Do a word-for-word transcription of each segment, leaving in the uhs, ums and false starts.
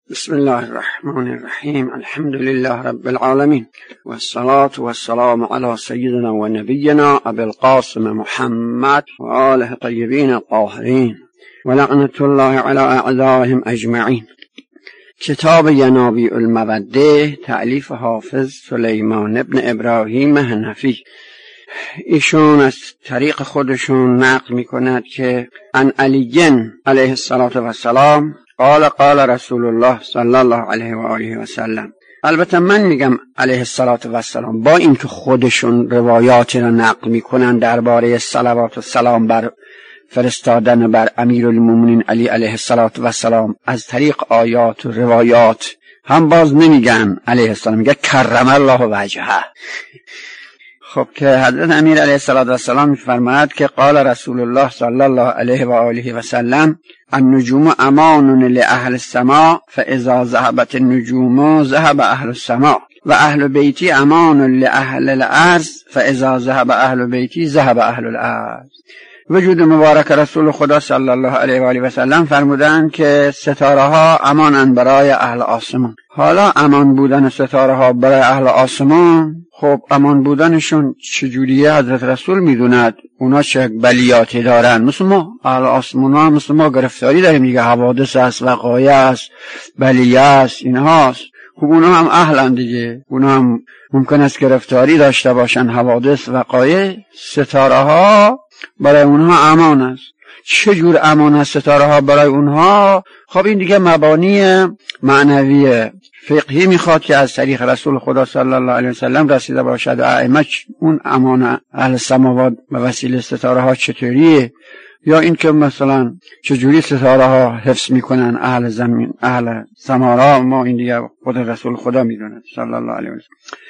بسم الله الرحمن الرحیم. الحمد لله رب العالمین و الصلاة و السلام علی سیدنا و نبینا ابی القاسم محمد و آله طیبین الطاهرین و لعنت الله علی اعدائهم اجمعین. کتاب ینابیع الموده تألیف حافظ سلیمان ابن ابراهیم حنفی. ایشون از طریق خودشون نقل می کند که عن علی علیه السلام قال قال رسول الله صلی الله علیه و آله و سلم. البته من میگم علیه السلام با این که خودشون روایاتی را نقل میکنن درباره صلوات و سلام بر فرستادن بر امیرالمومنین علی علیه السلام از طریق آیات و روایات هم باز نمیگن علیه السلام، میگه کرم الله وجهه. خب که حضرت امیر علیه السلام میفرماید که قال رسول الله صلی الله علیه و آله و سلم النجوم امان لاهل السماء فاذا ذهبت النجوم ذهب اهل السماء و اهل بیتی امان لاهل الارض فاذا ذهب اهل بیتی ذهب اهل الارض. وجود مبارک رسول خدا صلی الله علیه و آله و سلم فرمودند که ستاره ها امانند برای اهل آسمان. حالا امان بودن ستاره ها برای اهل آسمان، خب امان بودنشون چجوریه حضرت رسول میدوند. اونا چه بلیاتی دارن؟ مثل ما اهل آسمان ها مثل ما گرفتاری داریم دیگه، حوادث است، وقایع است، بلیه است، اینهاست. خب اونا هم اهلن دیگه، اونا هم ممکن است گرفتاری داشته باشن، حوادث وقایع. ستاره ها برای اونها امان است. چجور امان است ستاره ها برای اونها؟ خب این دیگه مبانی معنوی فقهی میخواد که از طریق رسول خدا صلی الله علیه وسلم رسیده باشد. ائمه اون امان اهل سماوات به وسیله ستاره ها چطوریه، یا این که مثلا چجوری ستاره ها حفظ میکنن اهل زمین اهل سمارا، ما این دیگه خود رسول خدا میدونه صلی الله علیه وسلم.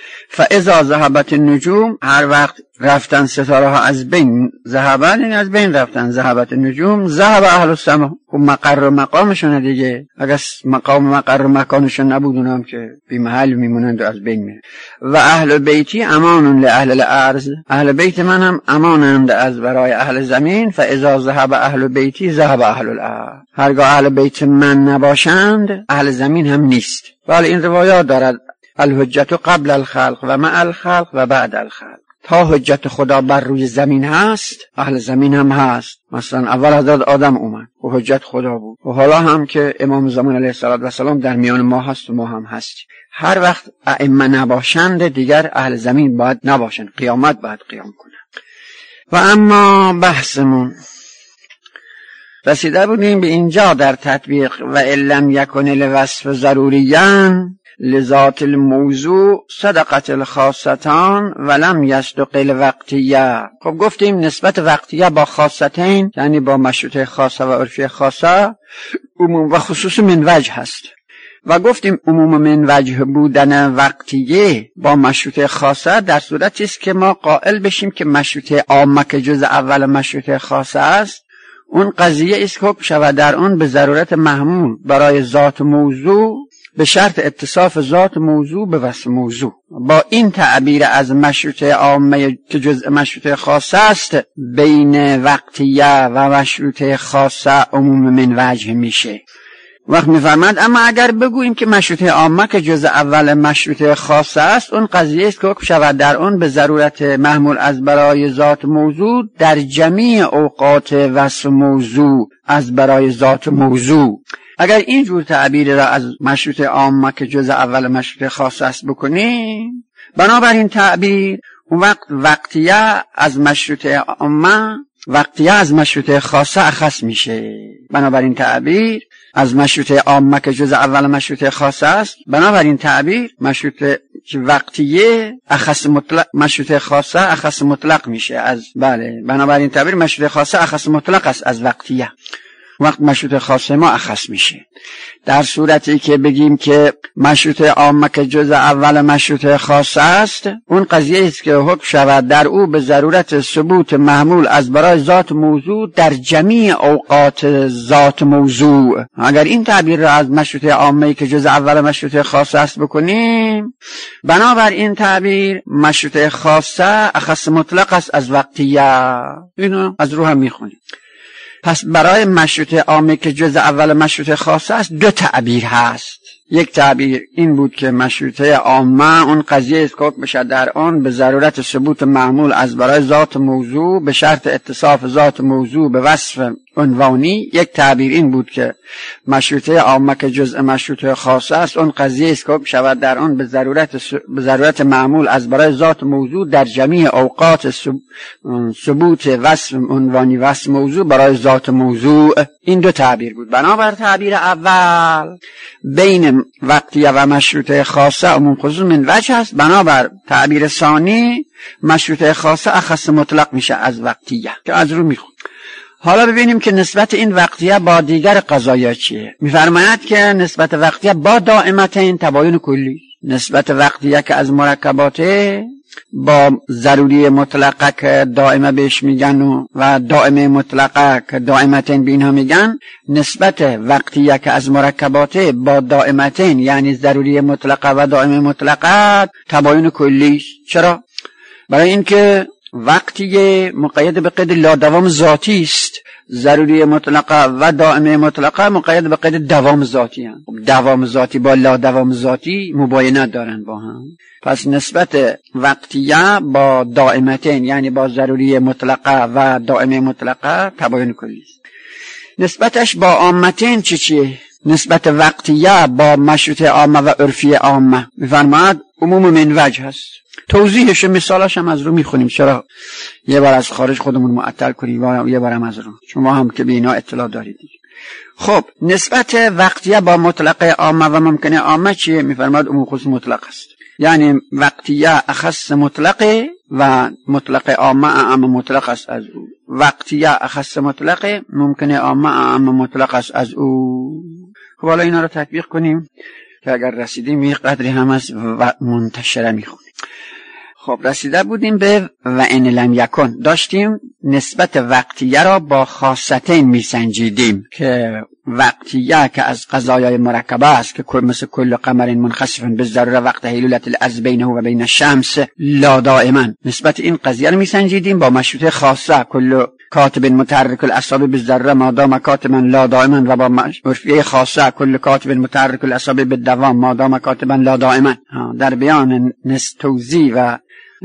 فاذا ذهبت النجوم، هر وقت رفتن ستاره ها از بین، ذهبن این از بین رفتن، ذهبت النجوم ذهب اهل السما. خب مقر و مقامشون دیگه، اگر مقام مقر و مکانشون نبود اونام که بی محل میمونند و از بین میرن. و اهل بیتی امان لاهل الارض، اهل بیت من هم امانند از برای اهل زمین. فاذا ذهب اهل بیتی ذهب اهل الارض، هرگاه اهل بیت من نباشند اهل زمین هم نیست. ولی این روایات دارد الحجت قبل الخلق و مع الخلق و بعد الخلق. تا حجت خدا بر روی زمین هست اهل زمین هم هست. مثلا اول حضرت آدم اومد و حجت خدا بود، و حالا هم که امام زمان علیه السلام در میان ما هست و ما هم هستیم. هر وقت ائمه نباشند دیگر اهل زمین باید نباشند، قیامت باید قیام کنند. و اما بحثمون رسیده بودیم به اینجا در تطبیق و علم یکن الوصف ضروریان لذات الموضوع صدقت الخاصتان ولم یصدق الوقتیه. خب گفتیم نسبت وقتیه با خاصتین، یعنی با مشروطه خاصه و عرفی خاصه، عموم و خصوص من وجه هست. و گفتیم عموم من وجه بودن وقتیه با مشروطه خاصه در صورتی است که ما قائل بشیم که مشروطه عامه که جز اول مشروطه خاصه است، اون قضیه است که حکم شود در اون به ضرورت محمول برای ذات موضوع به شرط اتصاف ذات موضوع به وصف موضوع. با این تعبیر از مشروطه عامه که جزء مشروطه خاصه است، بین وقتیه و مشروطه خاصه عموم من وجه میشه. وقت میفرماد اما اگر بگوییم که مشروطه عامه که جزء اول مشروطه خاصه است، اون قضیه است که حکم شود در اون به ضرورت محمول از برای ذات موضوع در جمیع اوقات وصف موضوع از برای ذات موضوع. اگر اینجور تعبیر را از مشروطه عامه که جزء اول مشروطه خاصه است بکنیم، بنابراین تعبیر اون وقت وقتیه از مشروطه عامه وقتیه از مشروطه خاصه اخص میشه. بنابراین تعبیر از مشروطه عامه که جزء اول مشروطه خاصه است، بنابراین تعبیر مشروطه وقتیه اخص مطلق، مشروطه خاصه اخص مطلق میشه از بله بنابراین تعبیر مشروطه خاصه اخص مطلق است از وقتیه. وقت مشروطه خاصه ما اخص میشه. در صورتی که بگیم که مشروطه عامه که جزء اول مشروطه خاصه است، اون قضیه است که حکم شود در او به ضرورت ثبوت محمول از برای ذات موضوع در جمیع اوقات ذات موضوع. اگر این تعبیر را از مشروطه عامه که جزء اول مشروطه خاصه است بکنیم، بنابر این تعبیر مشروطه خاصه اخص مطلق است از وقتیه. اینو از رو هم میخونیم. پس برای مشروطه عامه که جزء اول مشروطه خاصه است دو تعبیر هست. یک تعبیر این بود که مشروطه عامه اون قضیه است که بشد در آن به ضرورت ثبوت معمول از برای ذات موضوع به شرط اتصاف ذات موضوع به وصف عنوانی. یک تعبیر این بود که مشروطه عامه که جزء مشروطه خاصه است اون قضیه است که بشود در آن به ضرورت س... به ضرورت معمول از برای ذات موضوع در جمیع اوقات سب... ثبوت وصف عنوانی وصف موضوع برای ذات موضوع. این دو تعبیر بود. بنابر تعبیر اول بین وقتیه و مشروطه خاصه عموم خصوص من وجه است. بنابر تعبیر ثانی مشروطه خاصه اخص مطلق میشه از وقتیه که از رو میخون. حالا ببینیم که نسبت این وقتیه با دیگر قضایا چیه. میفرماید که نسبت وقتیه با دائمتین تباین کلی. نسبت وقتیه که از مرکباته با ضروری مطلقه که دائمه بهش میگن و, و دائمه مطلقه که دائمتین به اینها میگن، نسبت وقتیه که از مرکباته با دائمتین یعنی ضروری مطلقه و دائمه مطلقه تباین کلی. چرا؟ برای اینکه وقتیه مقید به قید لادوام ذاتی است، ضروری مطلقه و دائمه مطلقه مقید به قید دوام ذاتی هم. دوام ذاتی با لادوام ذاتی مباینت دارن با هم. پس نسبت وقتیه با دائمتین یعنی با ضروری مطلقه و دائمه مطلقه تباین کلی است. نسبتش با عامتین چی چیه؟ نسبت وقتیه با مشروطه عامه و عرفی عامه میفرماید عموم من وجه هست. توضیحش مثالش هم از رو میخونیم. چرا یه بار از خارج خودمون معطل کنیم و یه بار هم از رو، شما هم که به اینا اطلاع دارید. خب نسبت وقتیه با مطلقه عامه و ممکنه عامه چیه؟ میفرماید عموم خصوص مطلق است. یعنی وقتیه اخص مطلقه و مطلق عامه اعم مطلق است از او. وقتیه اخص مطلقه، ممکنه عامه اعم مطلق است از او. خب حالا اینا رو تطبیق کنیم که اگر رسیدیم یه قدری هم از و منتشره میخونیم. خب رسیده بودیم به و ان لم یکن. داشتیم نسبت وقتیه را با خاصتین میسنجیدیم که وقتیه که از قضایای مرکبه است که مثل کل قمر منخسف به ضروره وقت حیلولت الارض بینه و بین الشمس لا دائما، نسبت این قضیه رو میسنجیدیم با مشروطه خاصه کل کاتب متحرک الاعصاب بالذره ما دام کاتبا لا دائما و با عرفیه خاصه کل کاتب متحرک الاعصاب بالدوام ما دام کاتبا لا دائما. در بیان نسبت توضیح و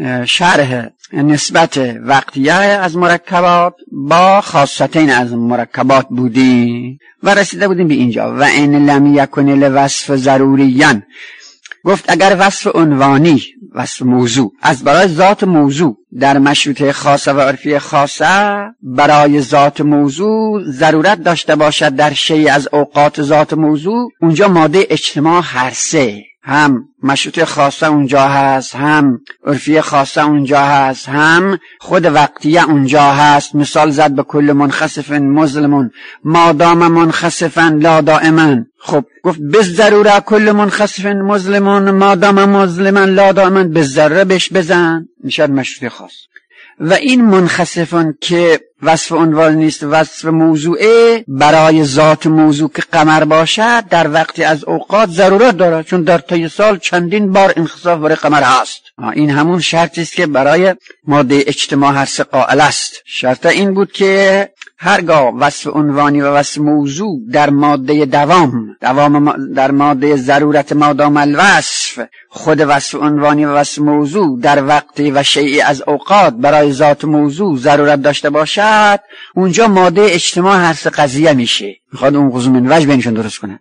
شرح نسبت وقتیه از مرکبات با خاصتین از مرکبات بودیم و رسیده بودیم به اینجا و ان لم یکن لوصف ضروریاً. گفت اگر وصف عنوانی وصف موضوع از برای ذات موضوع در مشروطه خاصه و عرفی خاصه برای ذات موضوع ضرورت داشته باشد در شیء از اوقات ذات موضوع، اونجا ماده اجتماع هر سه، هم مشروطه خاصه اونجا هست، هم عرفی خاصه اونجا هست، هم خود وقتیه اونجا هست. مثال زد به کل منخسف مظلمون ما دام منخسفا لا دائما. خب گفت بالضروره کل منخسف مظلمون ما دام مظلما لا دائما، بالضروره بهش بزن میشد مشروطه خاص. و این منخسفان که وصف عنوان نیست وصف موضوعه برای ذات موضوع که قمر باشد در وقتی از اوقات ضرورت دارد، چون در طی سال چندین بار انخساف برای قمر هست. این همون شرطی است که برای ماده اجتماع هر سه قائل است. شرط این بود که هرگاه وصف عنوانی و وصف موضوع در ماده دوام دوام در ماده ضرورت مادام الوصف خود وصف عنوانی و وصف موضوع در وقتی و شیئی از اوقات برای ذات موضوع ضرورت داشته باشد، اونجا ماده اجتماع هر سه قضیه میشه. میخواد اون قضیه من وجه بینشون درست کنه.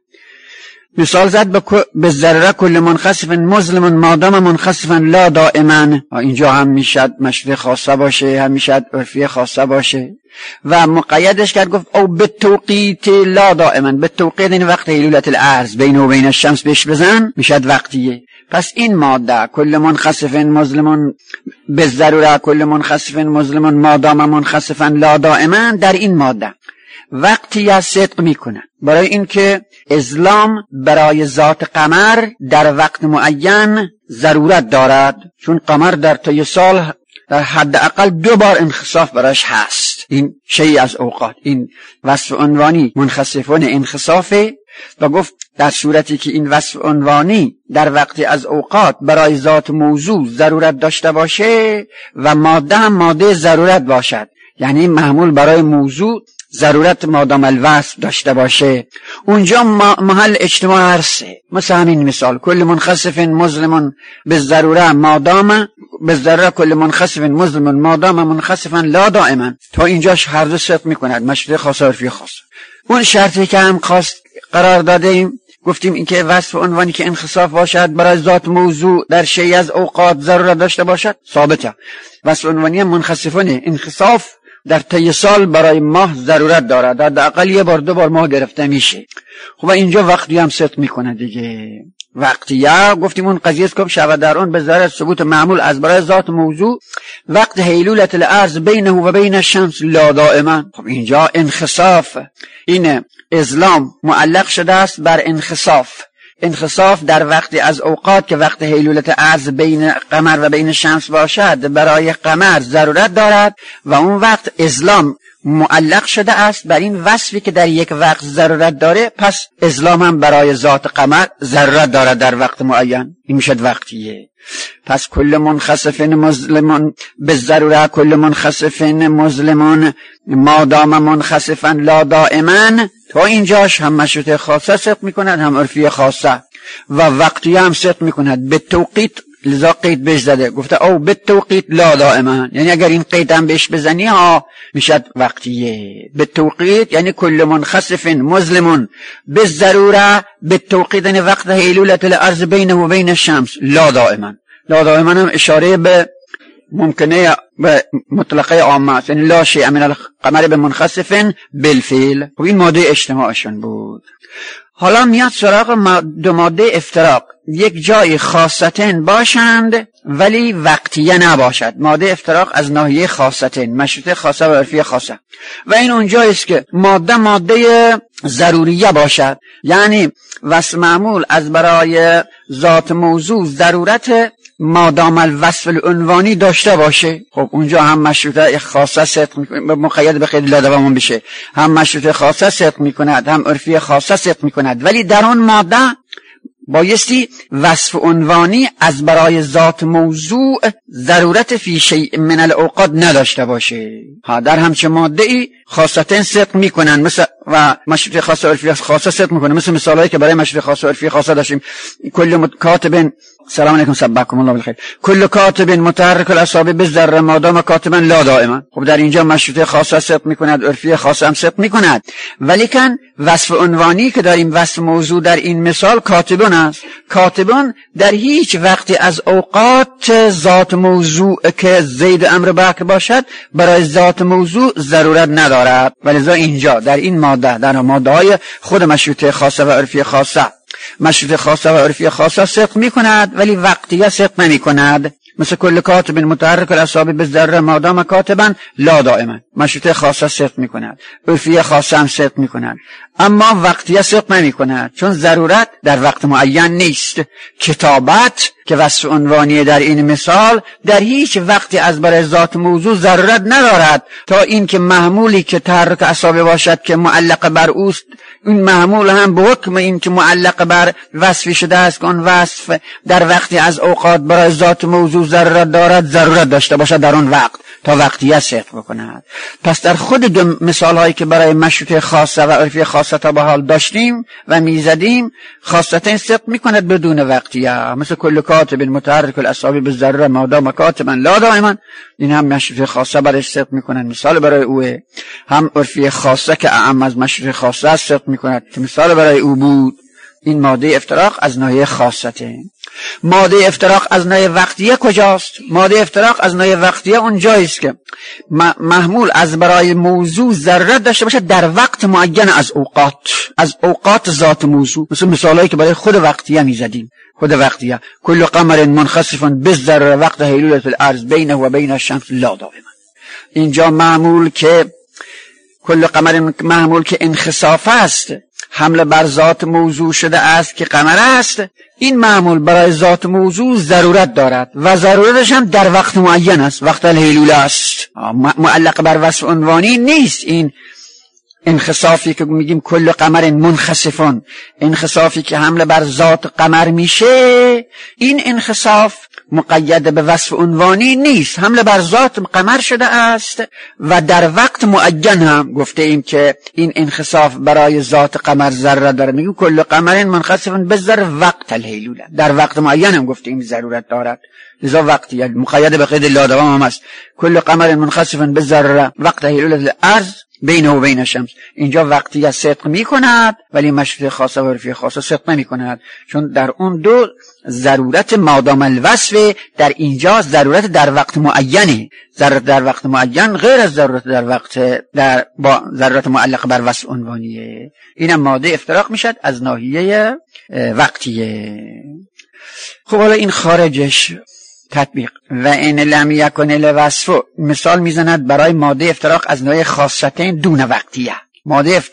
مثال زد به ضرره کل منخسف مظلم مادام منخسفا لا دائما. اینجا هم میشد مشروطه خاصه باشه، هم میشد عرفی خاصه باشه و مقیدش کرد گفت او به توقیت لا دائما، به توقیت این وقت حیلولت الارض بین و بین الشمس بهش بزن میشد وقتیه. پس این ماده کل منخسف مظلم به ضروره کل منخسف مظلم مادام منخسفا لا دائما در این ماده وقتی صدق میکنه، برای اینکه اسلام برای ذات قمر در وقت معین ضرورت دارد، چون قمر در طی سال در حد اقل دو بار انخساف براش هست. این شیء از اوقات، این وصف عنوانی منخسفون انخسافه و گفت در صورتی که این وصف عنوانی در وقتی از اوقات برای ذات موضوع ضرورت داشته باشه و ماده هم ماده ضرورت باشد، یعنی محمول برای موضوع ضرورت مادام الوصف داشته باشه، اونجا محل اجتماع هرسه. مثل همین مثال کل منخسف مظلم بالضروره مادام بالضروره کل منخسف مظلم مادام منخسفا لا دائما. تا اینجاش هر دو صدق میکند، مشروطه خاصه عرفی خاصه. اون شرطی که هم خواست قرار دادیم گفتیم اینکه وصف عنوانی که انخساف باشد برای ذات موضوع در شیء از اوقات ضرورت داشته باشد ثابته. وصف عنوانی منخسفانه انخساف در طی سال برای ماه ضرورت دارد، حداقل یه بار دو بار ماه گرفته میشه. خب اینجا وقتی هم صدق میکنه دیگه. وقتیه گفتیم اون قضیه است که شود در اون به ضرورت ثبوت معمول از برای ذات موضوع وقت حیلولت الارض بینه و بین الشمس لا دائما. خب اینجا انخساف این ازلام معلق شده است بر انخساف. انخساف در وقتی از اوقات که وقت حیلولت ارض بین قمر و بین شمس باشد برای قمر ضرورت دارد و اون وقت ازلام معلق شده است بر این وصفی که در یک وقت ضرورت داره، پس ازلام هم برای ذات قمر ضرورت دارد در وقت معین. این میشد وقتیه. پس کل منخسف مظلمون بالضروره کل منخسف مظلمون مادام منخسفا لا دائما. تا اینجاش هم مشروطه خاصه صدق میکند هم عرفی خاصه و وقتی هم صدق میکند. به توقیت لذا قید بهش زده، گفته او به توقیت لا دائما، یعنی اگر این قید هم بهش بزنی ها میشد وقتیه. به توقیت یعنی کل منخسف مظلمون بالضروره به توقیت یعنی وقت حیلولت الارض بینه و بین الشمس لا دائما. لا دائما هم اشاره به ممکنه به مطلقه عامه است، یعنی لا شیء من القمر به منخسف بالفعل. و این ماده اجتماعشون بود. حالا میاد سراغ دو ماده افتراق. یک جای خاصتن باشند ولی وقتیه نباشد. ماده افتراق از ناحیه خاصتن، مشروطه خاصه و عرفی خاصه. و این اونجاییست که ماده ماده ضروریه باشد، یعنی وصف معمول از برای ذات موضوع ضرورت مادام الوصف العنوانی داشته باشه. خب اونجا هم مشروطه خاصه صدق میکنه، مقید به قید لادوام بشه، هم مشروطه خاصه صدق میکند هم عرفی خاصه صدق میکند. ولی در اون ماده بایستی وصف عنوانی از برای ذات موضوع ضرورت فی شیء من الاوقات نداشته باشه. ها در همچه ماده ای خاصتن صدق میکنن مثل و مشروطه خاصه عرفی خاصه صدق میکنه، مثل مثالایی که برای مشروطه خاصه عرفی خاصه داشتیم. کل کاتب سلام علیکم سبحکم الله بالخیر کل کاتب متحرک الاصابع بالذره مادام کاتبا لا دائما. خب در اینجا مشروطه خاصه صدق میکند، عرفی خاصه هم صدق میکند. ولیکن وصف عنوانی که داریم وصف موضوع در این مثال کاتبون است. کاتبون در هیچ وقتی از اوقات ذات موضوع که زید امر بکر باشد برای ذات موضوع ضرورت ندارد. ولذا اینجا در این ماده در ماده های خود مشروطه خاصه و عرفی خاصه مشروطه خاصه و عرفی خاصه صدق میکند ولی وقتیه صدق نمیکند. مثل کل کاتب متحرک الاصابع بالذره مادام کاتبا لا دائما. مشروطه خاصه صدق میکند، عرفی خاصه هم صدق میکند، اما وقتیه صدق نمیکند چون ضرورت در وقت معین نیست. کتابت که وصف عنوانی در این مثال در هیچ وقتی از برای ذات موضوع ضرورت ندارد تا این که محمولی که تحرک اصابع باشد که معلق بر اوست، این محمول هم به حکم این که معلق بر وصفی شده است که اون وصف در وقتی از اوقات برای ذات موضوع ضرورت دارد ضرورت داشته باشد در اون وقت تا وقتیه صدق بکند. پس در خود دو مثال هایی که برای مشروطه خاصه و عرفی خاصه تا به حال داشتیم و میزدیم خاصتین صدق میکند بدون وقتیه. مثل کل کاتب متحرک الاصابع بالذره مادام کاتبا لا دائما، این هم مشروطه خاصه برای صدق میکند، مثال برای اوه. هم عرفی خاصه که اعم از مشروطه خاصه صدق میکند که مثال برای او بود. این ماده افتراق از ناحیه خاصته. ماده افتراق از ناحیه وقتیه کجاست؟ ماده افتراق از ناحیه وقتیه اونجاییست که محمول از برای موضوع ضرورت داشته باشه در وقت معین از اوقات از اوقات ذات موضوع. مثل مثالایی که برای خود وقتیه میزدیم. خود وقتیه کل قمر منخسف بالذره وقت حیلولت الارض بینه و بین الشمس لا دائما. اینجا معمول که کل قمر معمول که انخساف است، حمله بر ذات موضوع شده است که قمر است. این معمول برای ذات موضوع ضرورت دارد و ضرورتش هم در وقت معین است، وقت الهیلوله است، معلق بر وصف عنوانی نیست. این انخسافی که میگیم کل قمر منخسفون، انخسافی که حمله بر ذات قمر میشه، این انخساف مقید به وصف عنوانی نیست، حمل بر ذات قمر شده است و در وقت معین هم گفته ایم که این انخساف برای ذات قمر ذره داره. میگیم کل قمر منخسف بالذره وقت الهیلوله، در وقت معین هم گفته ایم ضرورت دارد، لذا وقتی یعنی مقید به قید لادوام هم است. کل قمر منخسف بالذره وقت هیلوله الارض بینه و بین شمس. اینجا وقتی صدق می کند ولی مشروط خاصه و عرفی خاصه صدق نمی کند، چون در اون دو ضرورت مادام الوصف، در اینجا ضرورت در وقت معینه. ضرورت در وقت معین غیر از ضرورت در وقت در با ضرورت معلق بر وصف عنوانیه. اینم ماده افتراق میشد از ناحیه وقتیه. خب حالا این خارجش تطبیق و این لم یکن الوصف مثال میزند برای ماده افتراق از نوع خاصتین دون وقتیه. ماده افت...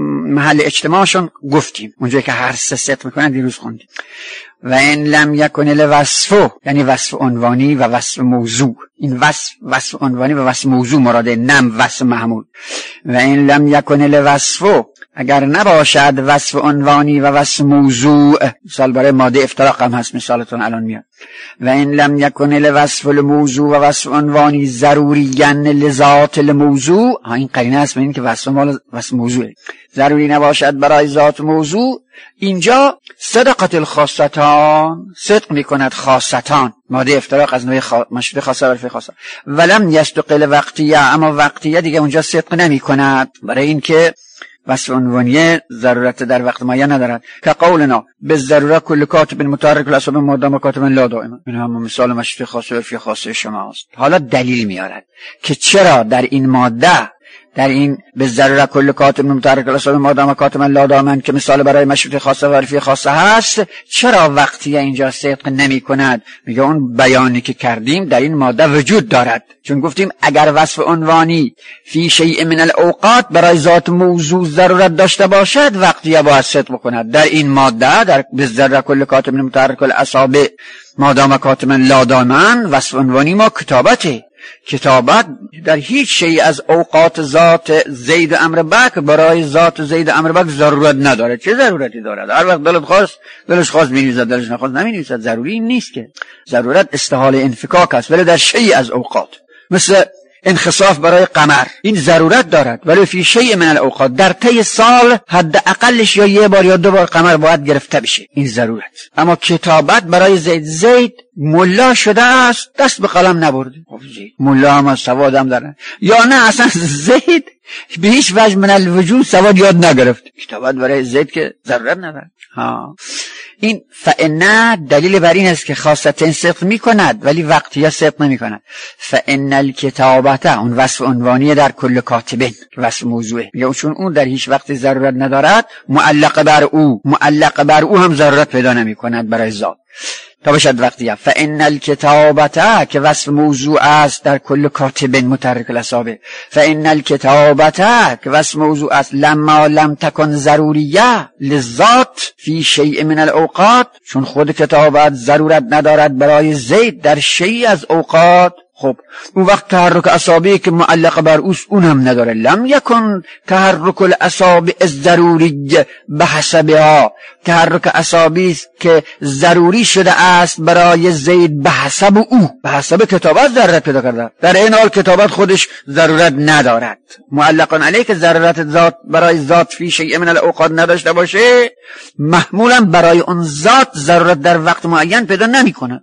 محل اجتماعشون گفتیم اونجایی که هر سه ست میکنن دیروز خوندیم. و این لم یکن الوصف یعنی وصف عنوانی و وصف موضوع. این وصف وصف عنوانی و وصف موضوع مراده، نم وصف محمول. و این لم یکن الوصف اگر نباشد وصف عنوانی و وصف موضوع، مثال برای ماده افتراق هم هست، مثالتون الان میاد. و این لم یکن الوصف الموضوع و وصف عنوانی ضروریاً لذات الموضوع، این قرینه است این که وصف مال وصف موضوعه، ضروری نباشد برای ذات موضوع. اینجا صدقت الخاصتان صدق میکند خاصتان، ماده افتراق از نوع خا... مشروط خاصه و عرفی خاصه. ولم یستقل وقتیه، اما وقتیه دیگه اونجا صدق نمیکند برای اینکه وصف عنوانیه ضرورت در وقت معین ندارد. که قولنا به ضرورت کل کاتب متحرک الاصابع مادام کاتب لا دائما، این هم مثال مشروط خاصه و عرفی خاصه شماست. حالا دلیل میارد که چرا در این ماده، در این به ضرورت کل کاتب متحرک الاصابع مادام کاتب لا دائما که مثال برای مشروط خاصه و عرفی خاصه هست، چرا وقتی اینجا صدق نمی کند؟ میگه اون بیانی که کردیم در این ماده وجود دارد، چون گفتیم اگر وصف عنوانی فی شیء من الاوقات برای ذات موضوع ضرورت داشته باشد وقتی باید صدق بکند. در این ماده در به ضرورت کل کاتب متحرک الاصابع مادام کاتب لا دائما وصف عنوانی ما کتابته. کتابت در هیچ شیء از اوقات ذات زید امر بکر برای ذات زید امر بکر ضرورت نداره. چه ضرورتی دارد؟ هر وقت دلت خواست دلش خواست می‌نویسد، دلش نخواست نمی‌نویسد. ضروری نیست که، ضرورت استحال انفکاک است. ولی در شیء از اوقات مثل انخساف برای قمر این ضرورت دارد، ولی فی شیء من الاوقات در طی سال حد اقلش یا یه بار یا دو بار قمر باید گرفته بشه، این ضرورت. اما کتابت برای زید زید ملا شده است دست به قلم نبرده، خب زید ملا هم سواد هم داره، یا نه اصلا زید به هیچ وجه من الوجود سواد یاد نگرفت، کتابت برای زید که ضرورت نداره. ها این فإن دلیل بر این است که خاصتین صدق می کند ولی وقتیه صدق نمی کند. فإن الکتابته اون وصف عنوانی در کل کاتبین وصف موضوعه، یا چون اون در هیچ وقت ضرورت ندارد معلق بر او معلق بر او هم ضرورت پیدا نمی کند برای ذات تا بشد وقتیه. فإن الکتابته که وصف موضوع است در کل کاتبین متحرک الاصابع. فإن الکتابته که وصف موضوع است لما لم تکن ضروریه للذات فی شیء من الاوقات، چون خود کتابت ضرورت ندارد برای زید در شیء از اوقات. خب اون وقت تحرک اصابعی که معلق بر اوست اونم نداره. لم یکن تحرک الاصابع الضروری بحسبها، تحرک اصابعی است که ضروری شده است برای زید بحسب او، بحسب کتابت ضرورت پیدا کرده، در این حال کتابت خودش ضرورت ندارد. معلق علیه که ضرورت ذات برای ذات فی شیء من الاوقات نداشته باشه، محمولا برای اون ذات ضرورت در وقت معین پیدا نمیکنه.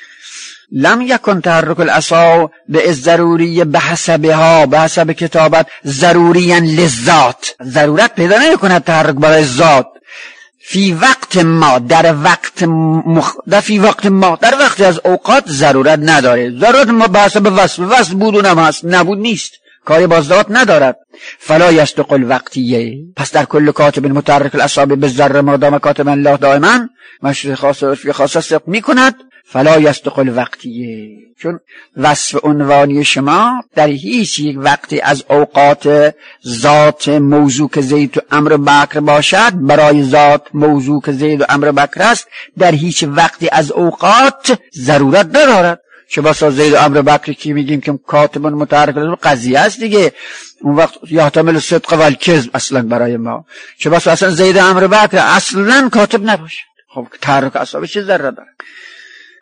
لم یکن تحرک الاصابع الضروری بحسبها، بحسب کتابت ضروریاً للذات، ضرورت پیدا نمی‌کند تحرک برای ذات. فی وقت ما در وقت مخ... در فی وقت ما در وقت از اوقات ضرورت نداره. ضرورت ما بحسب وصف وصف بودونم هست، نبود نیست، کاری با ذات ندارد. فلا یستقل وقتیه، پس در کل کاتب متحرک الاصابع بالذره مادام کاتب الله دائما مشروط خاصه و عرفی خاصه صدق می‌کند. فلا یستقل وقتیه، چون وصف عنوانی شما در هیچ یک وقتی از اوقات ذات موضوع که زید و امر بکر باشد برای ذات موضوع که زید و امر بکر است در هیچ وقتی از اوقات ضرورت ندارد. چه بسا زید و امر بکر که میگیم که کاتب متحرک قضیه است دیگه، اون وقت یحتمل صدق و الکذب اصلا برای ما. چه بسا اصلا زید و امر بکر اصلا کاتب نباشه، خب تحرک اصابع چه ضرورت داره؟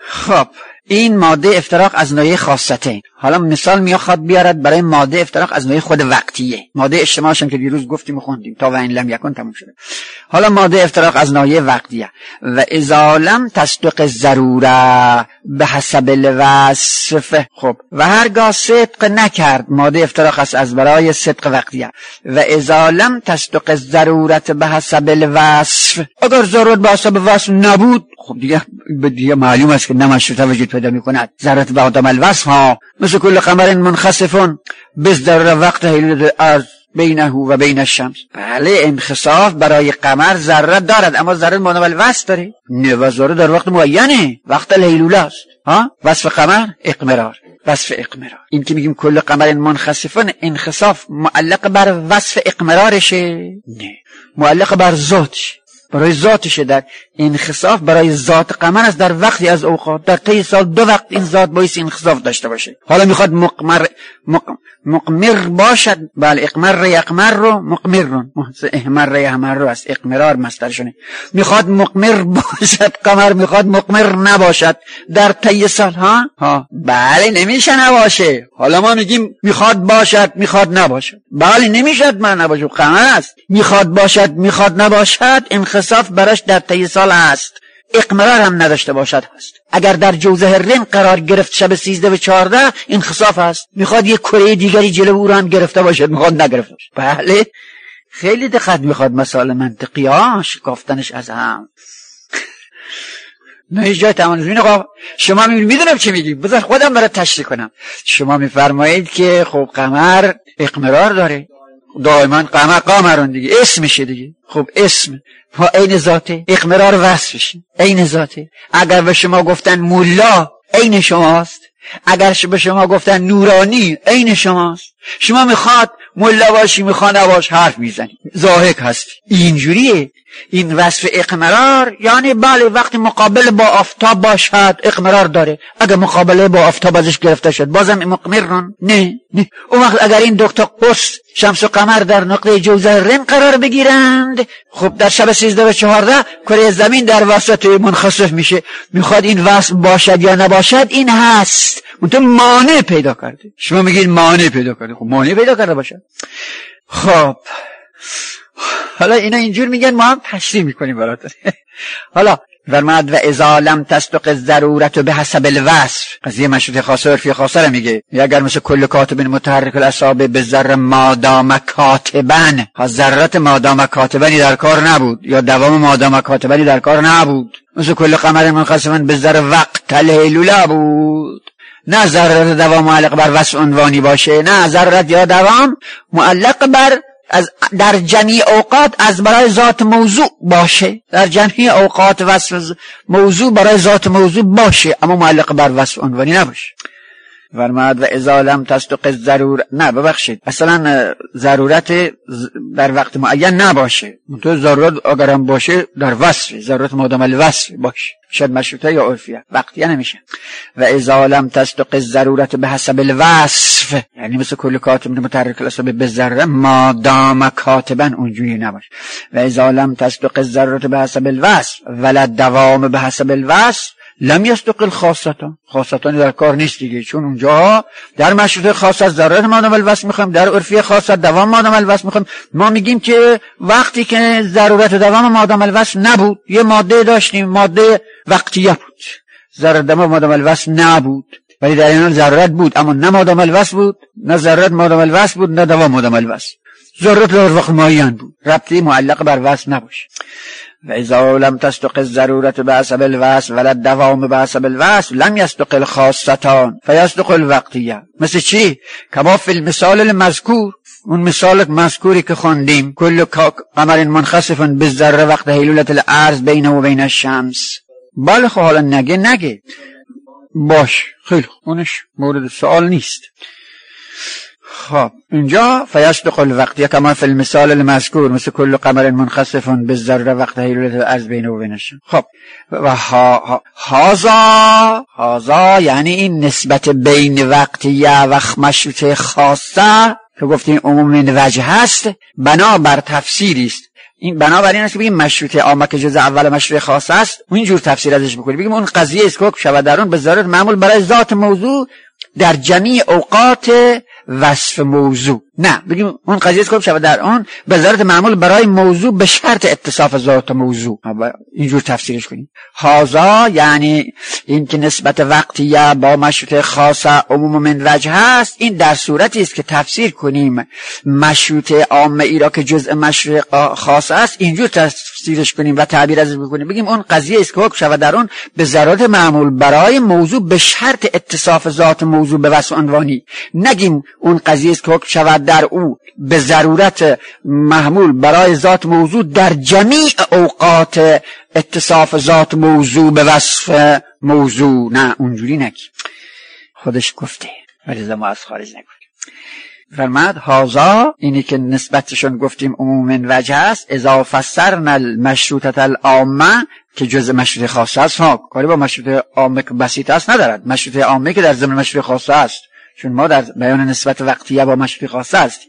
خب این ماده افتراق از نوع خاصتین. حالا مثال میخواد بیارد برای ماده افتراق از نوع خود وقتیه. ماده اجتماعش هم که دیروز گفتیم و خوندیم تا و این لم یکن تموم شده. حالا ماده افتراق از نوع وقتیه. و اذا لم تصدق الضروره به حسب الوصف. خب و هرگاه صدق نکرد ماده افتراق است از برای صدق وقتیه. و اذا لم تصدق الضرورت به حسب الوصف، اگر ضرورت به حسب وصف نبود، خب دیگه دیگه معلوم است که نمشروطه وجود پیدا میکند. ضرورت به عدم الوصف ها مثل کل قمر منخسفون بضرر وقت حیلول الارض بینه و بین الشمس. بله انخساف برای قمر ضرورت دارد، اما ضرورت به عدم الوصف داره. نه و ضرورت در وقت معینه، وقت الحیلوله است. ها وصف قمر اقمرار، وصف اقمرار. این که میگیم کل قمر منخسفون، انخساف معلق بر وصف اقمرارشه؟ نه، معلق بر ذاتش، برای ذاتشه. در انخساف برای ذات قمر است. در وقتی از اوقات در طی سال دو وقت این ذات باید انخساف داشته باشه. حالا میخواد مقمر مق... مقمر باشد. بله اقمر یقمر رو مقمر رو احمر یحمر رو است، اقمرار مصدرشونه. میخواد مقمر باشد قمر، میخواد مقمر نباشد در طی سال. ها ها بله نمیشه نباشه. حالا ما میگیم میخواد باشد میخواد نباشد. بله نمیشد من نباشه، قمر است. میخواد باشد میخواد نباشد، انخساف براش در طی سال هست. اقمرار هم نداشته باشد هست. اگر در جوزه رن قرار گرفت شب سیزده و چهارده انخساف هست. میخواد یک کره دیگری جلو او رو هم گرفته باشد، میخواد نگرفته باشد. بله خیلی دقت میخواد مسائل منطقی ها شکافتنش از هم. نه هیچ جای تمام نمیشه. شما میدونم چی میگی، بذار خودم برات تشریح کنم. شما میفرمایید که خب قمر اقمرار داره، دائما قمر قمرون دیگه اسمشه دیگه. خب اسم و عین ذاته، اقمرار وصفشه عین ذاته. اگر به شما گفتن مولا عین شماست، اگر به شما گفتن نورانی عین شماست. شما میخواد مولا باشی میخواد نباش حرف میزنی، ضاحک هستی. اینجوریه این وصف اقمرار. یعنی بله وقتی مقابل با آفتاب باشد اقمرار داره، اگر مقابله با آفتاب ازش گرفته شد بازم مقمرن. نه نه اون وقت اگر این دکتر قرص شمس و قمر در نقطه جوزه رن قرار بگیرند، خب در شب سیزده و چهارده کره زمین در وسط منخسف میشه. میخواد این وصف باشد یا نباشد این هست، منتها مانع پیدا کرده. شما میگید مانع پیدا کرده، خب مانع پیدا کرده باشد. خب حالا اینا اینجور میگن، ما هم تشریح میکنیم براتون. حالا فرماد و اذا لم تصدق الضرورت به حسب الوصف، قضیه مشروط خاصه عرفی خاصه رو میگه. اگر مثل کل کاتب متحرک الاصابع به ذره مادام کاتبن، ها ذرت مادام کاتبنی در کار نبود یا دوام مادام کاتبنی در کار نبود. مثل کل قمر منخسفن به ذره وقت الحیلوله بود. نه ضرورت دوام معلق بر وصف عنوانی باشه، نه ضرورت یا دوام معلق بر از در جمعی اوقات از برای ذات موضوع باشه، در جمعی اوقات وصف موضوع برای ذات موضوع باشه، اما معلق بر وصف عنوانی نباشه. فرماد و اذا لم تصدق الضرورت، نه ببخشید اصلا ضرورت در وقت معین نباشه، تو ضرورت اگرم باشه در وصف، ضرورت مادام الوصف باشه، شاید مشروطه یا عرفیه، وقتیه نمیشه. و اذا لم تصدق الضرورت به حسب الوصف، یعنی مثل کل کاتب متحرک الاصابع به ذره مادام کاتبا اونجوری نباشه. و اذا لم تصدق الضرورت به حسب الوصف ولا دوام به حسب الوصف لم یستقل خاصتان، خاصتان در کار نیست دیگه، چون اونجا در مشروط خاصت ضرورت مادام الوصف میخوایم، در عرفی خاصت دوام مادام الوصف میخوایم. ما میگیم که وقتی که ضرورت دوام مادام الوصف نبود، یه ماده داشتیم ماده وقتیه بود، ضرورت دوام مادام الوصف نبود، ولی در این حال ضرورت بود، اما نه مادام الوصف بود، نه ضرورت مادام الوصف بود، نه دوام مادام الوصف. ضرورت در وقت معین بود، ربطی معلق بر وصف نباشه. و اذا لم تصدق الضرورت به حسب الوصف ولا الدوام به حسب الوصف لم يصدق الخاصتان فيصدق الوقتیه. مثل چی؟ کما فی المثال المذکور، اون مثال مذکوری که خوندیم، کل قمر منخسف بالذره وقت حیلولة الارض بینه و بین الشمس. بله خب حالا نگه نگه باش، خیلی اونش مورد سوال نیست. خب اینجا فیصدق الوقت کما فی المثال المذکور مثل کل قمر منخسف بالذره وقت حیلولة الارض بینه و بین الشمس. خب و هازا هازا یعنی این نسبت بین وقتیه و مشروط خاصه که گفتیم عموم وجه هست، بنابر تفسیری است. این بنابراین است که بگیم مشروطه عامه که جزء اول مشروطه خاصه است اینجور تفسیر ازش بکنیم، بگیم اون قضیه است که حکم شود در اون به ضرورت معمول برای ذات موضوع در جمیع اوقات وصف موضوع. نه، بگیم اون قضیه است که حکم شود در اون به ضرورت معمول برای موضوع به شرط اتصاف ذات موضوع. اینجور تفسیرش کنیم. هازا یعنی این که نسبت وقتیه با مشروطه خاصه عموم من وجه هست، این در صورتی است که تفسیر کنیم مشروطه عامه ای را که جزء مشروطه خاصه است اینجور تفسیرش کنیم و تعبیر ازش بکنیم، بگیم اون قضیه است که حکم شود در اون به ضرورت معمول برای موضوع به شرط اتصاف ذات موضوع به وصف عنوانی. نگیم اون قضیه است که حکم شود در او به ضرورت محمول برای ذات موضوع در جمیع اوقات اتصاف ذات موضوع به وصف موضوع. نه، اونجوری نگیم، خودش گفته ولی ما از خارج نگفتیم. فرماد هازا اینی که نسبتشون گفتیم عموم وجه است، اذا فسرنا المشروطه العامه که جزء مشروطه خاصه است. ها کاری با مشروطه عامه که بسیط است ندارد، مشروطه عامه که در ضمن مشروطه خاصه است، چون ما در بیان نسبت وقتیه با مشروطه خاصه هستیم.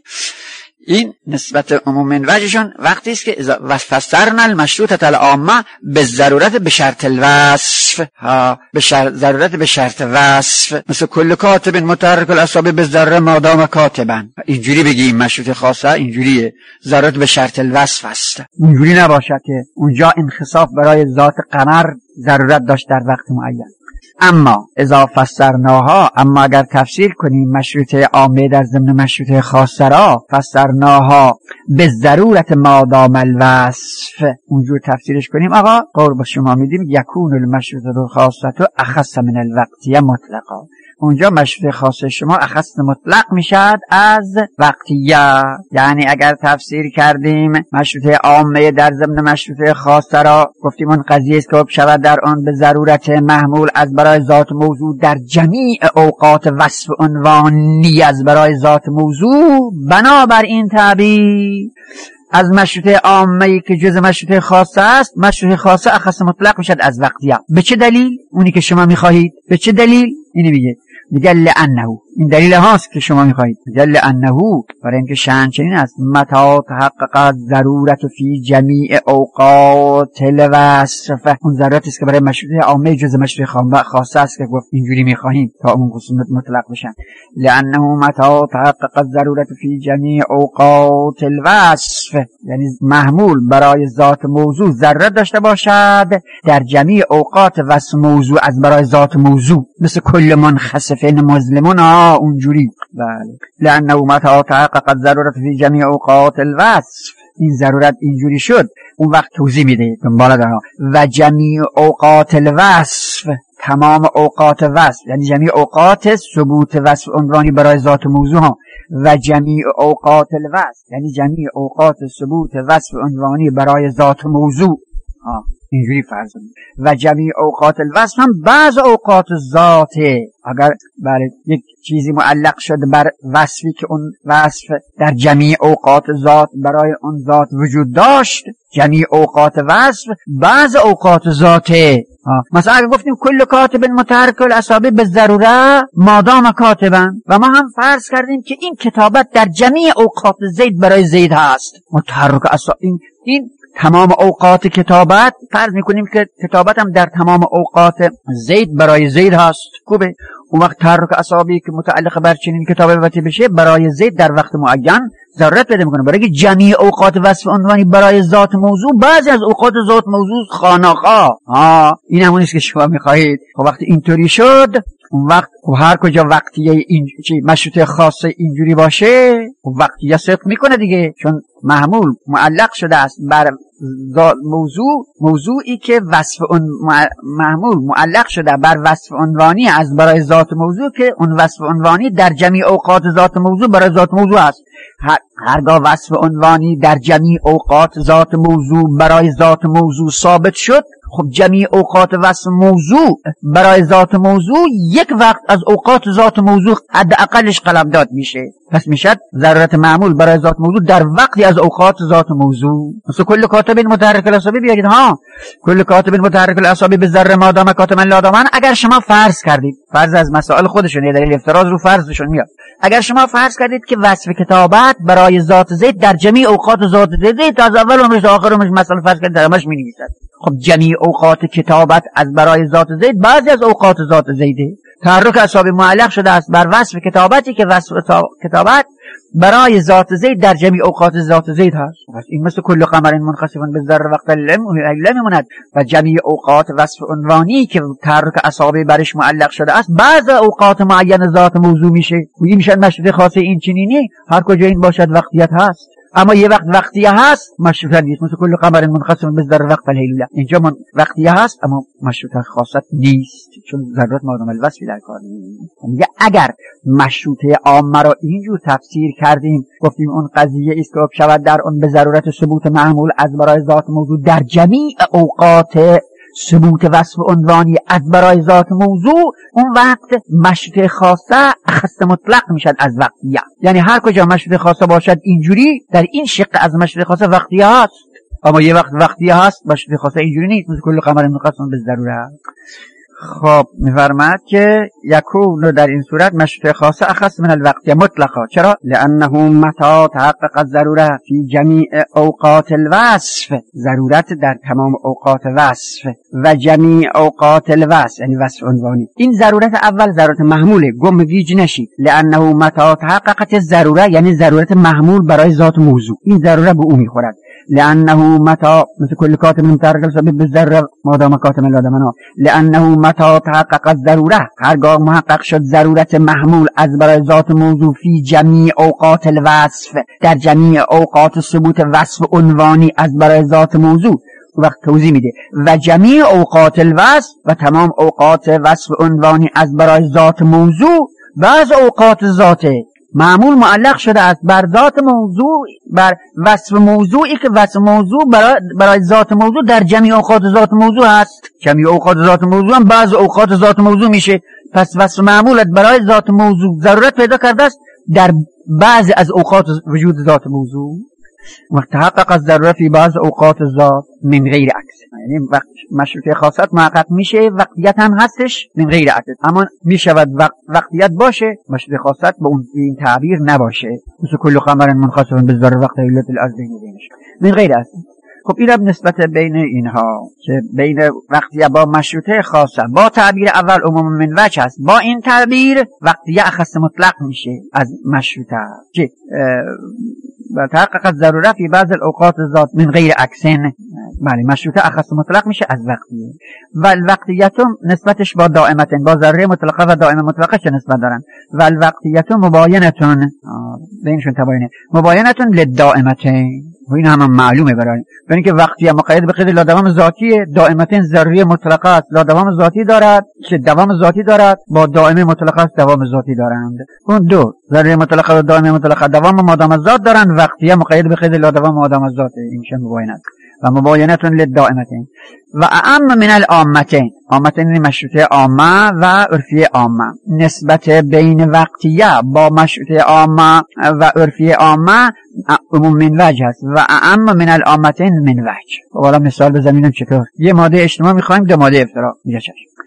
این نسبت عموم وجهشون وقتی است که فسرنا المشروطه العامه به ضرورت به شرط الوصف، ها به شرط ضرورت به شرط وصف، مثل کل کاتب متحرک الاصابع بالذره ما دام کاتبا. اینجوری بگیم مشروطه خاصه اینجوریه، ضرورت به شرط الوصف است. اینجوری نباشد که اونجا انخساف برای ذات قمر ضرورت داشت در وقت معین. اما اذا فسرناها، اما اگر تفسیر کنیم مشروطه عامه در ضمن مشروطه خاصه را، فسرناها به ضرورت ما دام الوصف، اونجور تفسیرش کنیم آقا قرب شما میدیم یکون المشروطه الخاصه اخص من الوقتیه مطلقا. اونجا مشروطه خاصه شما اخص مطلق میشد از وقتیه. یعنی اگر تفسیر کردیم مشروطه عامه در ضمن مشروطه خاصه را، گفتیم اون قضیه است که حکم شود در آن به ضرورت محمول از برای ذات موضوع در جمیع اوقات وصف عنوانی از برای ذات موضوع، بنابر این تعبیر از مشروطه عامه که جز مشروطه خاصه است، مشروطه خاصه اخص مطلق میشد از وقتیه. به چه دلیل؟ اونی که شما میخواهید. به چه دلیل؟ اینی میگه میگه لانه، این دلیل هاست که شما میخواهید. میگه لانه، برای اینکه شأن چنین است، متى تحقق ضرورت فی جمیع اوقات الوصف، اون ضرورتی است که برای مشروطه عامه جز مشروطه خاصه است که گفت اینجوری میخواهیم تا اون قسمت مطلق بشن. لانه متى تحقق ضرورت فی جمیع اوقات الوصف، یعنی محمول برای ذات موضوع ضرورت داشته باشد در جمیع اوقات وصف موضوع از برای ذات موضوع، مثل کل منخسف مظلمون. ها اونجوری. بله. لانه متى تحقق ضرورت فی جمیع اوقات الوصف، این ضرورت اینجوری شد، اون وقت توضیح میده بالا دارم و جمیع اوقات الوصف، تمام اوقات وصف، یعنی جمیع اوقات ثبوت وصف عنوانی برای ذات موضوع ها، و جمیع اوقات الوصف یعنی جمیع اوقات ثبوت وصف عنوانی برای ذات موضوع. ها اینجوری فرض کنید. و جمیع اوقات الوصف هم بعض اوقات ذاته. اگر بله یک چیزی معلق شد بر وصفی که اون وصف در جمیع اوقات ذات برای اون ذات وجود داشت، جمیع اوقات وصف بعض اوقات ذاته. مثلا اگر گفتیم کل کاتب متحرک الاصابع بالضروره ما دام کاتبا، و ما هم فرض کردیم که این کتابت در جمیع اوقات زید برای زید هست، متحرک اصابع، این, این تمام اوقات کتابت فرض میکنیم که کتابت هم در تمام اوقات زید برای زید هست. خوبه، اون وقت تحرک اصابعی که متعلق بر چنین کتابی وقتی بشه برای زید در وقت معین ضرورت پیدا میکنه، برای جمیع اوقات وصف عنوانی برای ذات موضوع بعضی از اوقات ذات موضوع خاناخا. ها این همونیست که شما میخواهید. خب وقتی اینطوری شد، اون وقت هر کجا وقتیه این چی مشروطه خاصه اینجوری باشه، وقتیه صدق میکنه دیگه، چون محمول معلق شده است بر موضوع، موضوعی که وصف اون محمول معلق شده بر وصف عنوانی از برای ذات موضوع که اون وصف عنوانی در جمیع اوقات ذات موضوع برای ذات موضوع است. هر هرگاه وصف عنوانی در جمیع اوقات ذات موضوع برای ذات موضوع ثابت شد، خب جمیع اوقات وصف موضوع برای ذات موضوع یک وقت از اوقات ذات موضوع حداقلش قلمداد میشه. پس میشد ضرورت معمول برای ذات موضوع در وقتی از اوقات ذات موضوع. مثل کل کاتب متحرک الاصابع بیارید. ها کل کاتب متحرک الاصابع بالذره ما دام کاتما لا دامن. اگر شما فرض کردید، فرض از مسائل خودشون، یه دلیل افتراض رو فرضشون میاد، اگر شما فرض کردید که وصف کتابت برای ذات زید در جمیع اوقات ذات زید از اول عمرش تا آخر عمرش مثلا فرض کردید در همش می‌نویسد، خب جمیع اوقات کتابت از برای ذات زید بعضی از اوقات ذات زیده. تحرک اصحاب معلق شده است بر وصف کتابتی که وصف کتابت برای ذات زید در جمیع اوقات ذات زید هست. این مثل کل قمر منخسف بالذره وقت اللم میموند و جمیع اوقات وصف عنوانی که تحرک اصحاب برش معلق شده است بعض اوقات معین ذات موضوع میشه. این میشن مشروط خاصه این چنینی هر کجا این باشد وقتیت هست، اما یه وقت وقتیه هست مشروط نیست. مثل کل قمر منخسف بالذره وقت الهیله اینجا من وقتیه هست اما مشروط خاصت نیست چون ضرورت مادام الوصف در کار نیست. اگر مشروطه عامه را اینجور تفسیر کردیم گفتیم اون قضیه است که شود در اون به ضرورت ثبوت معمول از برای ذات موضوع در جمیع اوقات ثبوت وصف عنوانی از برای ذات موضوع، اون وقت مشروط خاصه اخص مطلق میشد از وقتیه. یعنی هر کجا مشروط خاصه باشد اینجوری در این شق از مشروط خاصه وقتیه هست، اما یه وقت وقتیه هست مشروط خاصه اینجوری نیست. مثل کل قمر منخسف بالضروره. خب میفرماد که یکون در این صورت مشروط خاصه اخص من الوقتیه مطلقا. چرا؟ لانه متى تحقق الضروره فی جمیع اوقات الوصف، ضرورت در تمام اوقات وصف و جمیع اوقات الوصف یعنی وصف عنوانی. این ضرورت اول ضرورت محموله، گم گیج نشید. لانه متى تحققت الضروره یعنی ضرورت محمول برای ذات موضوع، این ضروره به او میخورد. لانه متى مثل کل کاتب متحرک سبب بالذره ما دام کاتب لا دمنا. لانه متى تحقق الضروره هرگاه محقق شد ضرورت محمول از برای ذات موضوع فی جمیع اوقات الوصف در جمیع اوقات ثبوت وصف عنوانی از برای ذات موضوع، وقت توضیح میده و جمیع اوقات الوصف و تمام اوقات وصف عنوانی از برای ذات موضوع بعض اوقات ذاته معمول معلق شده است بر ذات موضوع بر وصف موضوعی که وصف موضوع برای, برای ذات موضوع در جمیع اوقات ذات موضوع هست. جمیع اوقات ذات موضوع هم بعض اوقات ذات موضوع میشه. پس وصف معمولت برای ذات موضوع ضرورت پیدا کرده است در بعض از اوقات وجود ذات موضوع. وقت تحقق الضروره فی بعض اوقات ذات من غیر عکس، یعنی وقت مشروطه خاصت محقق میشه وقتیت هم هستش من غیر عکس، اما میشود وقت وقتیت باشه مشروطه خاصت به اون این تعبیر نباشه. مثل کل قمر منخسف بالذره وقت حیلت الارض بینش من غیر عکس. خب این نسبت بین اینها که بین وقتیه با مشروطه خاصه با تعبیر اول عموم من وجه است، با این تعبیر وقتیه اخص مطلق میشه از مشروطه که و تحقق الضروره فی بعض الاوقات ذات من غیر عکسین. بله مشروطه اخص مطلق میشه از وقتیه. و الوقتیتم نسبتش با دائمتن با ذره مطلقه و دائمه مطلقه چه نسبت دارن؟ و الوقتیتم مباینتون بینشون تباینه مباینتون للدائمتین و این هم معلومه برای ببین که وقتیه مقید به قید لادوام ذاتیه، دائمتن ذره مطلقه است لادوام ذاتی دارد که دوام ذاتی دارد، با دائمه مطلقه است دوام ذاتی دارند. اون دو ذره مطلقه و دائمه مطلقه دوام مادام ذات دارند، وقتیه مقید به قید لادوام مادام ذاته. این میشه مباینت و مباینتون للدائمتین و اعم من العامتین. عامتین مشروطه عامه و عرفی عامه. نسبت بین وقتیه با مشروطه عامه و عرفی عامه عموم من وجه است و اعم من العامتین من وجه. والا مثال بزنیم چطور؟ یه ماده اجتماع میخوایم دو ماده افتراق میشه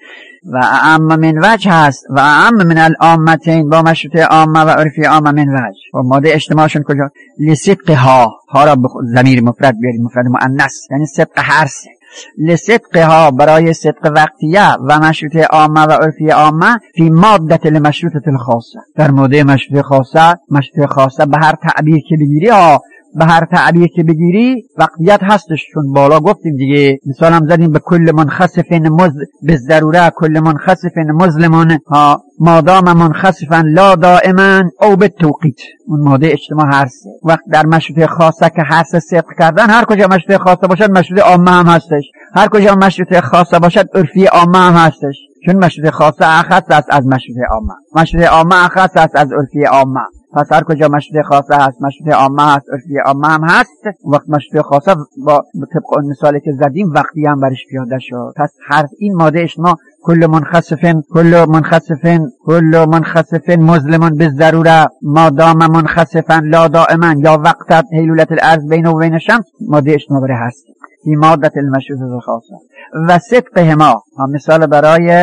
و اعم من وجه هست و اعم من العامتین با مشروطه عامه و عرفی عامه من وجه. و ماده اجتماعشون کجا؟ لصدقها ها را ضمیر مفرد بیاریم مفرد مؤنث یعنی صدق هر سه. لصدقها برای صدق وقتیه و مشروطه عامه و عرفی عامه فی مادت المشروطه الخاصه. در ماده مشروطه خاصه مشروطه خاصه به هر تعبیر که بگیری ها به هر تعبیر که بگیری وقتیت هستش، چون بالا گفتیم دیگه مثال هم زدیم به کل منخسف مزل به ضروره کل منخسف مظلمون ها مادام منخسفا لا دائما او به توقیت. اون ماده اجتماع هر سه وقت در مشروطه خاصه که هر سه صدق کردن، هر کجا مشروطه خاصه باشد مشروطه عامه هم هستش، هر کجا مشروطه خاصه باشد عرفی عامه هم هستش، چون مشروطه خاصه اخص است از مشروطه عامه، مشروطه عامه اخص است از عرفی عامه. پس هر کجا مشروطه خاصه هست مشروطه عامه هست عرفی عامه هم هست. وقت مشروطه خاصه با طبق اون مثالی که زدیم وقتی هم برش پیاده شد. پس هر این ماده اجتماع کل منخسفن کل منخسفن کل منخسفن مظلمون بالضروره ما دام منخسفا لا دائما یا وقت حیلولت الارض بین و بین الشمس ماده اجتماع برای هست این ماده المشروطه خاصه. و صدقهما مثال برای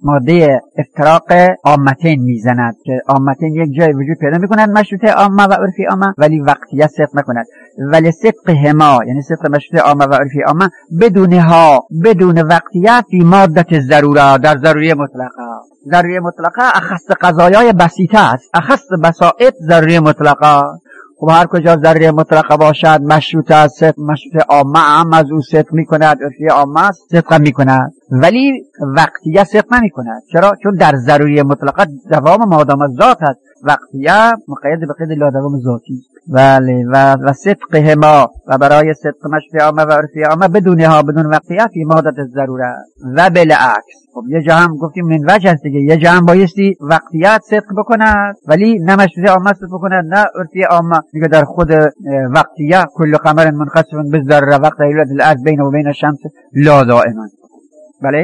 ماده افتراق عامتین میزند که عامتین یک جای وجود پیدا میکنند مشروطه عامه و عرفی عامه ولی وقتیت صدق نکند. ولی صدق هما یعنی صدق مشروطه عامه و عرفی عامه بدون ها بدون وقتیت فی مادت ضروره در ضروری مطلقه. ضروری مطلقه اخص قضایای بسیطه است. اخص بسائط ضروری مطلقه. خب هر کجا ضروری مطلقه باشد مشروطه است، صدق مشروطه عامه هم از او صدق میکند، عرفی عامه است صدق میکند ولی وقتیه صدق نمیکند. چرا؟ چون در ضروری مطلقه دوام مادام ذات است، وقتیه مقید به قید لادوام ذاتی. بله و و صدق هما و برای صدق مشروطه عامه و عرفی عامه بدون ها بدون وقتیه فی مادت ضروره و بالعکس. خب یه جا هم گفتیم من وجه است دیگه، یه جا هم بایستی وقتیت صدق بکند ولی نه مشروطه عامه صدق بکند نه عرفی عامه. دیگه در خود وقتیه کل قمر منخسف بالذره وقت حیلت الارض بین و بین الشمس لا دائما. بله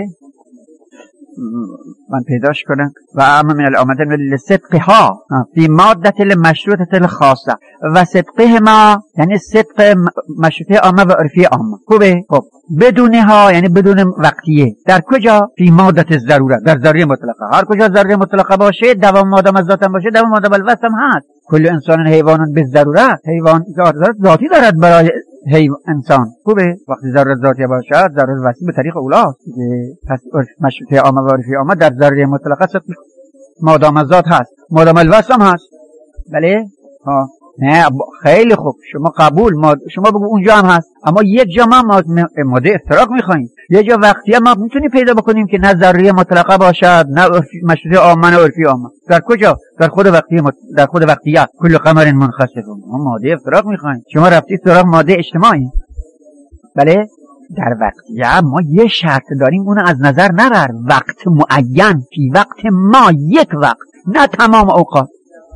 من پیداش کنم و اما من الامدن لصدقها فی مادت المشروطه الخاصه و صدقهما یعنی صدق مشروطه عامه و عرفی عامه. خوبه؟ خب بدونها یعنی بدون وقتیه در کجا؟ فی مادت ضروره در ضروری مطلقه. هر کجا ضروری مطلقه باشه دوام مادام ذاتم باشه دوام مادام الوصف هم هست. کل انسان حیوان به ضرورت حیوان ذاتی دارد برای حیوان انسان. خوبه؟ وقتی ضرورت ذاتی باشد ضرورت وصفی به طریق اولاست. پس مشروطه عامه و عرفی عامه در ضروری مطلقه صدق مادام ذات هست مادام الوصف هم هست. بله؟ ها نه خیلی خوب شما قبول ماد... شما بگو اونجا هم هست اما یک جا ما ماده افتراق میخوایم. یک جا وقتیه ما میتونیم پیدا بکنیم که نه ضروری مطلقه باشد نه مشروطه عامه نه عرفی عامه. در کجا؟ در خود وقتیه مت... در خود وقتیه کل قمر منخسف. ما ماده افتراق میخوایم. شما رفتی سراغ ماده اجتماعی. بله در وقتیه ما یه شرط داریم اون از نظر نبر. وقت معین فی وقت ما یک وقت نه تمام اوقات.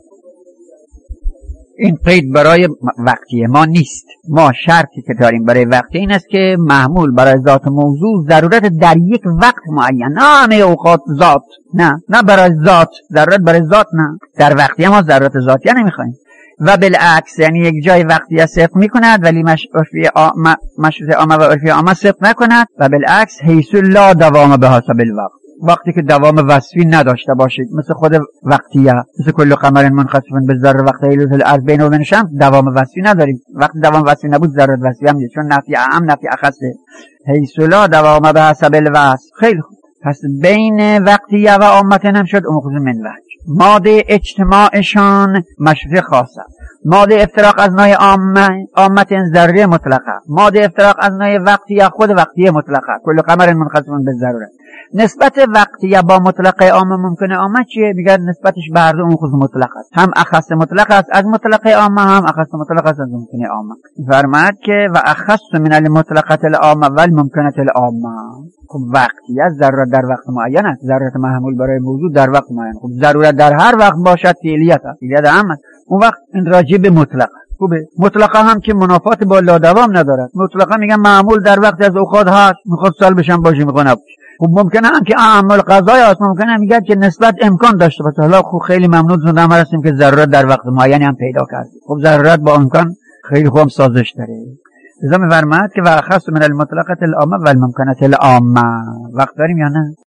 این قید برای وقتی ما نیست. ما شرطی که داریم برای وقتی این است که محمول برای ذات موضوع ضرورت در یک وقت معین نه همه اوقات ذات نه نه برای ذات ضرورت برای ذات نه. در وقتی ما ضرورت ذاتی نمیخوایم و بالعکس یعنی یک جای وقتی صدق میکند ولی مشروطه عامه و عرفی عامه صدق نکند و بالعکس حیث لا دوام به حسب الوقت. وقتی که دوام وصفی نداشته باشید مثل خود وقتیه مثل کل قمر منخسف بالذره وقت حیلت الارض بین و بین الشمس دوام وصفی نداریم. وقتی دوام وصفی نبود ضرورت وصفی هم نیست چون نفی اعم نفی اخصه. حیث لا دوام به حسب الوصف. خیلی خوب پس بین وقتیه و عامتین هم شد امخوز من وجه. ماده اجتماعشان مشروطه خاصه. ماده افتراق از نوع عامه عامتین ضروری مطلقه. ماده افتراق از نوع وقتیه خود وقتیه مطلقه کل قمر منخسف بالذره. نسبت وقتیه با مطلقه عامه ممکنه عامه چیه؟ میگه نسبتش به هر دو امخوز مطلق است. هم اخص مطلق است از مطلقه عامه هم اخص مطلق است از ممکنه عامه. فرماد که و اخص من المطلقه العامه و الممکنه العامه. خب وقتیه ضرورت در وقت معین است. ضرورت محمول برای موضوع در وقت معین. خب ضرورت در هر وقت باشد فعلیت است. فعلیت هم است. اون وقت این راجع به مطلق خوبه. مطلقه هم که منافات با لادوام ندارد. مطلقه میگن معمول در وقت از اوقات هست میخواد سال بشن باشه میخواد. خب ممکنه هم که اعمال قضایی هست ممکنه میگه که نسبت امکان داشته باشه. حالا خب خیلی ممنون زنده هم هستیم که ضرورت در وقت معینی هم پیدا کردیم. خب ضرورت با امکان خیلی خوب سازش داره. لذا میفرماید که و اخص من المطلقه العامه و الممکنه العامه. وقت داریم یا نه؟